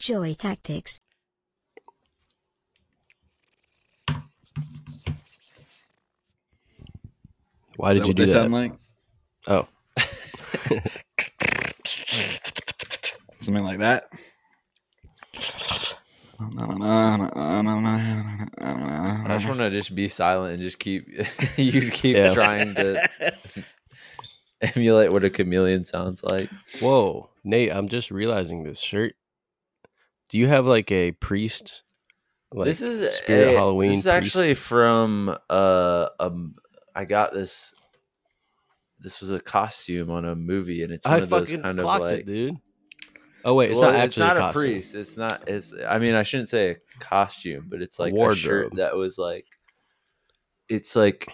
Joy Tactics. Why did you do that? Sound like? Oh. Something like that. I just want to just be silent and just keep you keep trying to emulate what a chameleon sounds like. Whoa, Nate! I'm just realizing this shirt. Do you have like a priest? Like This is Spirit Halloween. This is priest? actually from I got this. This was a costume on a movie, and it's one of those kind of like, it, dude. Oh wait, it's not actually it's not a priest. It's not. It's. I mean, I shouldn't say a costume, but it's like a shirt that was like. It's like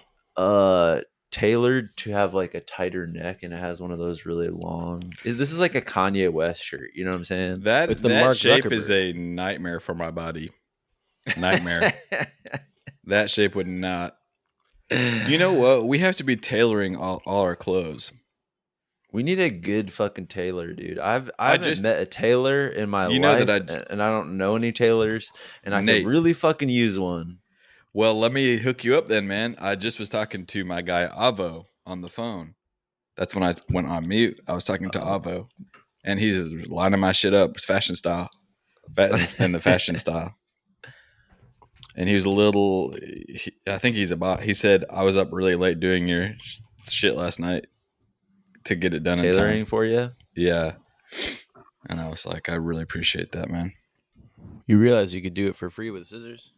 tailored to have like a tighter neck, and it has one of those really long. This is like a Kanye West shirt. You know what I'm saying? That shape is a nightmare for my body. Nightmare. That shape would not. You know what? We have to be tailoring all our clothes. We need a good fucking tailor, dude. I haven't met a tailor in my life, and I don't know any tailors, and I could really fucking use one. Well, let me hook you up then, man. I just was talking to my guy Avo on the phone. That's when I went on mute. I was talking to Avo, and he's lining my shit up, fashion style, in the fashion style. And he was a little. I think he said I was up really late doing your shit last night to get it done. Tailoring in time. For you, yeah. And I was like, I really appreciate that, man. You realize you could do it for free with scissors?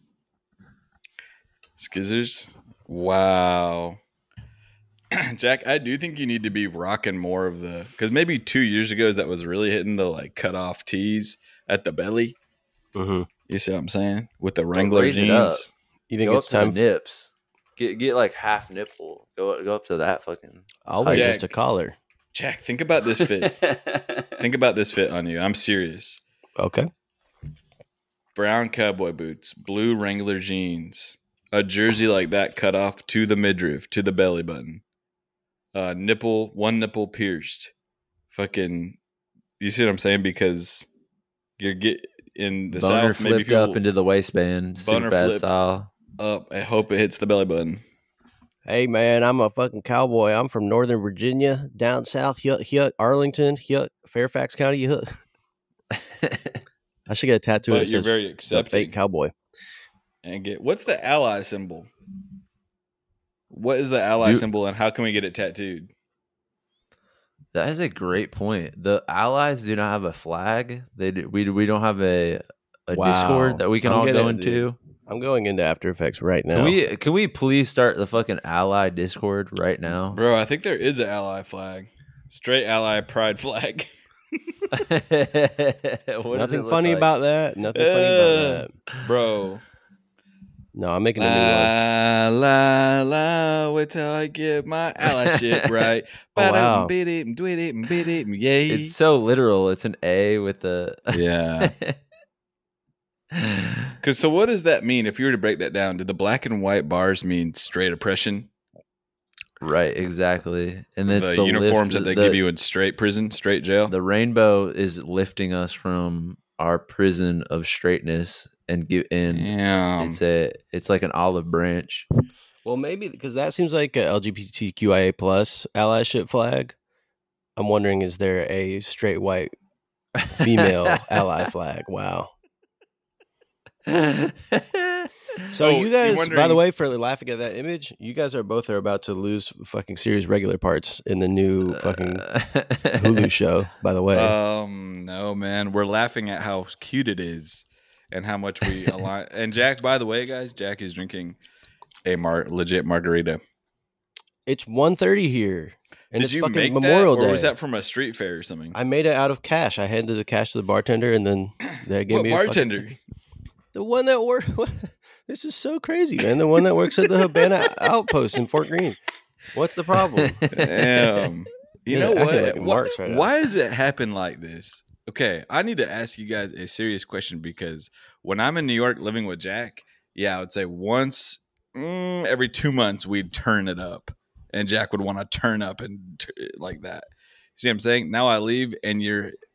Scissors? Wow. Jack, I do think you need to be rocking more of the, because maybe 2 years ago that was really hitting the like cut off tees at the belly. Mm-hmm. You see what I'm saying? With the Wrangler jeans. You think go it's up to time? The nips. Get like half nipple. Go up to that fucking. I'll wear just a collar. Jack, think about this fit. Think about this fit on you. I'm serious. Okay. Brown cowboy boots, blue Wrangler jeans, a jersey like that cut off to the midriff, to the belly button. One nipple pierced. Fucking, you see what I'm saying? Because you're in the boner South, maybe flipped up into the waistband, super bad style. Up, I hope it hits the belly button. Hey man, I'm a fucking cowboy. I'm from Northern Virginia, down south, Arlington, Fairfax County. I should get a tattoo that says very accepting. The fake cowboy. And what's the ally symbol? What is the ally symbol, and how can we get it tattooed? That is a great point. The allies do not have a flag. They do, we don't have a Discord that we can all go into. Dude. I'm going into After Effects right now. Can we please start the fucking ally Discord right now? Bro, I think there is an ally flag. Straight ally pride flag. Nothing funny about that. Nothing funny about that. Bro. No, I'm making a new one. Wait till I get my ally shit right. Oh, wow. Yay. It's so literal. It's an A with the... Yeah. Because so what does that mean? If you were to break that down, did the black and white bars mean straight oppression? Right, exactly. And it's the uniforms that they give you in straight prison, straight jail. The rainbow is lifting us from our prison of straightness and it's like an olive branch. Well, maybe because that seems like a LGBTQIA plus allyship flag. I'm wondering, is there a straight white female ally flag? Wow. So you guys, by the way, for laughing at that image, you guys are about to lose fucking series regular parts in the new fucking Hulu show, by the way. No, man. We're laughing at how cute it is and how much we align. And Jack, by the way, guys, Jack is drinking a legit margarita. It's 1:30 here. And Did you fucking make Memorial that, or Day. was that from a street fair or something? I made it out of cash. I handed the cash to the bartender, and then they gave me bartender? The one that works. This is so crazy, man. The one that works at the Habana Outpost in Fort Greene. What's the problem? Damn. You know what? Like why does it happen like this? Okay, I need to ask you guys a serious question, because when I'm in New York living with Jack, I would say once every 2 months we'd turn it up, and Jack would want to turn up and like that. See what I'm saying? Now I leave, and you're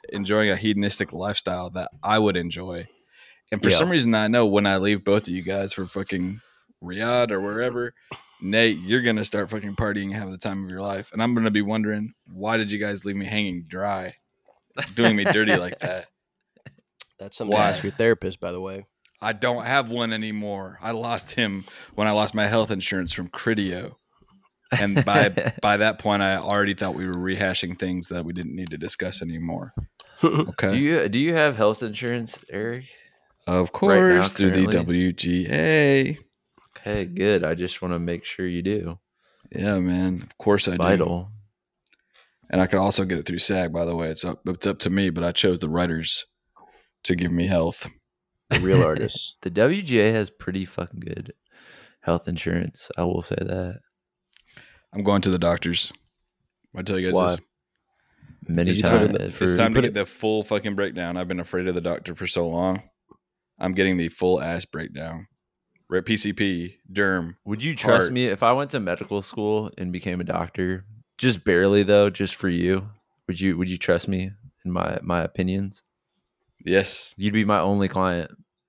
enjoying a hedonistic lifestyle that I would enjoy. And for some reason, I know when I leave both of you guys for fucking Riyadh or wherever, Nate, you're going to start fucking partying and have the time of your life. And I'm going to be wondering, why did you guys leave me hanging dry, doing me dirty like that? That's something to ask your therapist, by the way. I don't have one anymore. I lost him when I lost my health insurance from Criteo. And by that point, I already thought we were rehashing things that we didn't need to discuss anymore. Okay. Do you have health insurance, Eric? Of course, right now, through the WGA. Okay, good. I just want to make sure you do. Yeah, man. Of course I do. And I could also get it through SAG, by the way. It's up to me, but I chose the writers to give me health. The real artists. The WGA has pretty fucking good health insurance. I will say that. I'm going to the doctors. I tell you guys this. Many times. It's time to get the full fucking breakdown. I've been afraid of the doctor for so long. I'm getting the full ass breakdown. We're at PCP, derm. Would you trust me if I went to medical school and became a doctor? Just barely though, just for you. Would you trust me in my opinions? Yes. You'd be my only client.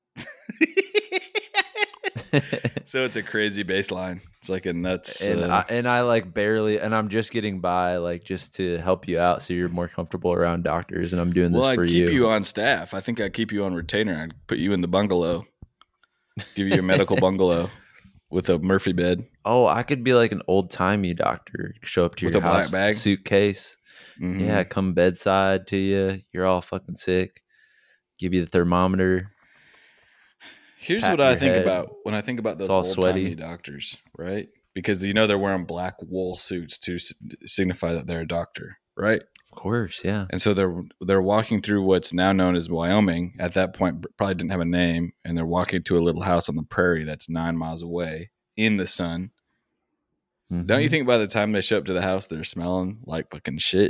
So it's a crazy baseline. It's like a nuts. And I like barely, and I'm just getting by, like just to help you out, so you're more comfortable around doctors. And I'm doing this for you. Well, I keep you on staff. I think I keep you on retainer. I'd put you in the bungalow. Give you a medical bungalow with a Murphy bed. Oh, I could be like an old timey doctor. Show up to your house, black bag, suitcase. Mm-hmm. Yeah, come bedside to you. You're all fucking sick. Give you the thermometer. Here's what I think about when I think about those old-timey doctors, right? Because they're wearing black wool suits to signify that they're a doctor, right? Of course, yeah. And so they're walking through what's now known as Wyoming. At that point, probably didn't have a name, and they're walking to a little house on the prairie that's 9 miles away in the sun. Mm-hmm. Don't you think by the time they show up to the house, they're smelling like fucking shit?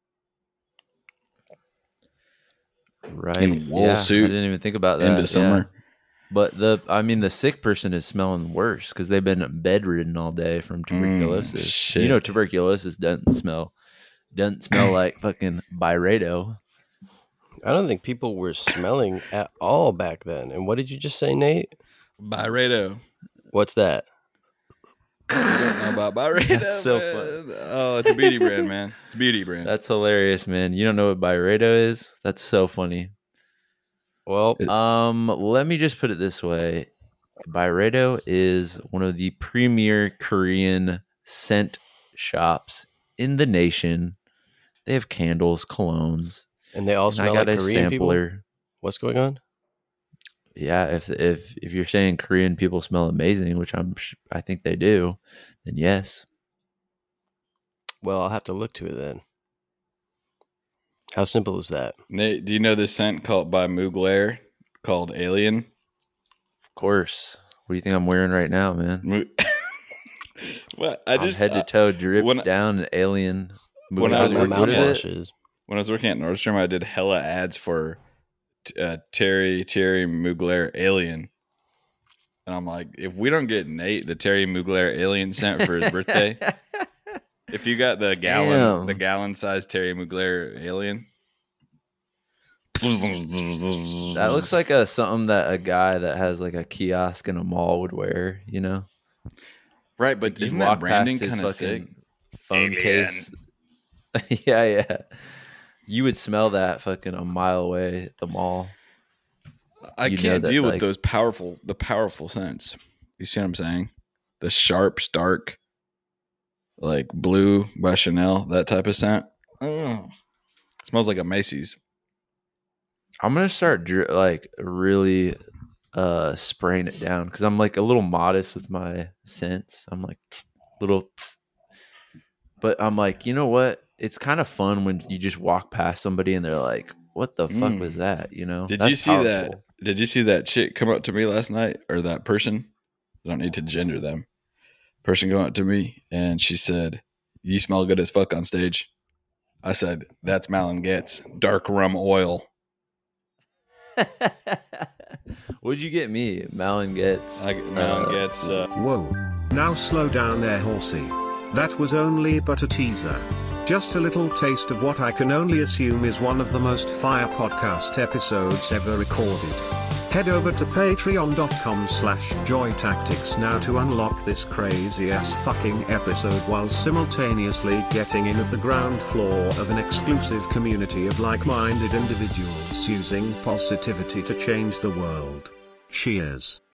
Right. In wool suit. I didn't even think about that. Into summer. Yeah. But the sick person is smelling worse because they've been bedridden all day from tuberculosis. Shit. Tuberculosis doesn't smell like fucking Byredo. I don't think people were smelling at all back then. And what did you just say, Nate? Byredo. What's that? I don't know about Byredo. That's so fun. Oh, it's a beauty brand, man. It's a beauty brand. That's hilarious, man. You don't know what Byredo is? That's so funny. Well, let me just put it this way. Byredo is one of the premier Korean scent shops in the nation. They have candles, colognes, and they all smell like Korean people. What's going on? Yeah, if you're saying Korean people smell amazing, which I think they do, then yes. Well, I'll have to look to it then. How simple is that? Nate, do you know this scent by Mugler called Alien? Of course. What do you think I'm wearing right now, man? Well, I'm head to toe drip down Alien. When I was working at Nordstrom, I did hella ads for Terry Mugler Alien. And I'm like, if we don't get Nate the Terry Mugler Alien scent for his birthday... If you got the gallon size Terry Mugler Alien, that looks like something that a guy that has like a kiosk in a mall would wear, Right, but isn't that branding kind of sick? Phone case. Yeah. You would smell that fucking a mile away at the mall. I can't deal with those powerful scents. You see what I'm saying? The sharp, stark. Like Blue by Chanel, that type of scent. Oh, smells like a Macy's. I'm gonna start really spraying it down because I'm like a little modest with my scents. I'm like little, but I'm like, you know what? It's kind of fun when you just walk past somebody and they're like, "What the fuck was that?" Did you see that? Did you see that chick come up to me last night, or that person? I don't need to gender them. Person going up to me and she said, "You smell good as fuck on stage." I said, "That's Malin Getz dark rum oil." What'd you get me? Malin Getz. I get Malin Getz. Whoa. Now slow down there, horsey. That was only but a teaser. Just a little taste of what I can only assume is one of the most fire podcast episodes ever recorded. Head over to patreon.com/joytactics now to unlock this crazy ass fucking episode while simultaneously getting in at the ground floor of an exclusive community of like-minded individuals using positivity to change the world. Cheers.